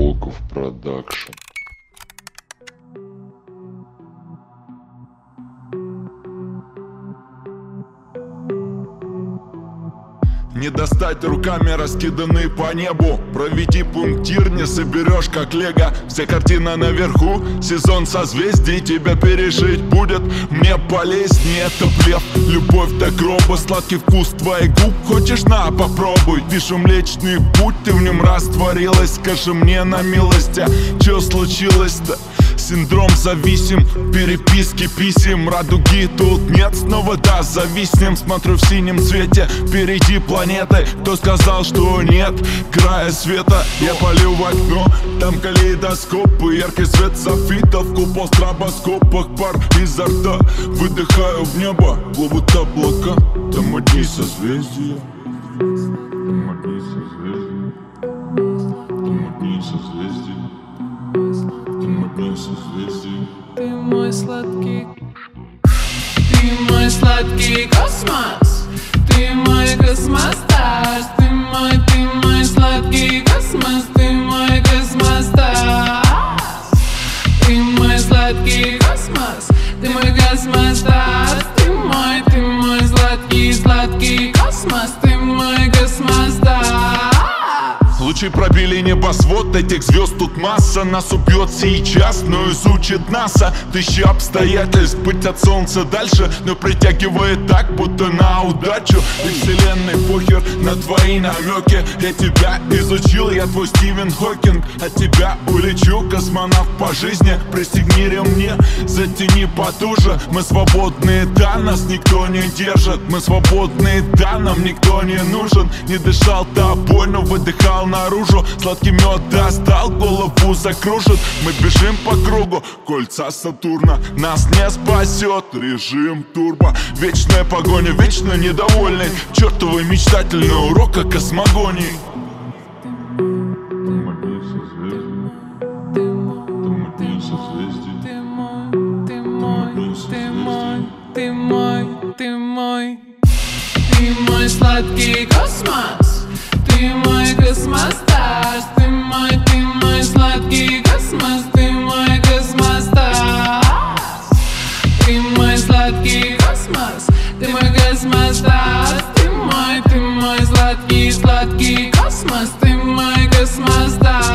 Волков Продакшн. Не достать руками, раскиданы по небу. Проведи пунктир, не соберешь как лего. Вся картина наверху, сезон созвездий. Тебя пережить будет мне полезнее. Это блеф, любовь до гроба. Сладкий вкус твоих губ, хочешь, на, попробуй. Вижу Млечный Путь, ты в нем растворилась. Скажи мне на милость, что случилось-то? Синдром зависим, переписки писем. Радуги тут нет, снова да, зависнем. Смотрю в синем цвете, впереди планеты. Кто сказал, что нет края света? Я полю в окно, там калейдоскопы. Яркий свет софитов, купол в стробоскопах. Пар изо рта, выдыхаю в небо. Плывут облака, там одни созвездия. Там одни созвездия. Там одни созвездия. Ты мой сладкий, ты мой сладкий космос, ты мой космостар, ты мой сладкий космос, ты мой космостар, ты мой сладкий космос, ты мой космостар, ты мой сладкий космос, ты мой космостар. Лучи пробили небосвод, этих звезд тут масса. Нас убьет сейчас, но изучит НАСА. Тысячи обстоятельств, быть от солнца дальше, но притягивает так, будто на удачу. И вселенной похер на твои намеки. Я тебя изучил, я твой Стивен Хокинг. От тебя улечу, космонавт по жизни. Пристегни ремни, затяни потуже. Мы свободные, да, нас никто не держит. Мы свободные, да, нам никто не нужен. Не дышал тобой, но выдыхал наружу. Сладкий мед достал, голову закружит. Мы бежим по кругу, кольца Сатурна. Нас не спасет режим турбо. Вечная погоня, вечно недовольный. Чертовы мечтательный урок о космогонии. Ты мой сладкий космос, ты мой космостар, ты мой сладкий космос, ты мой космостар, ты мой сладкий космос, ты мой космостар, ты мой сладкий космос, ты мой космостар.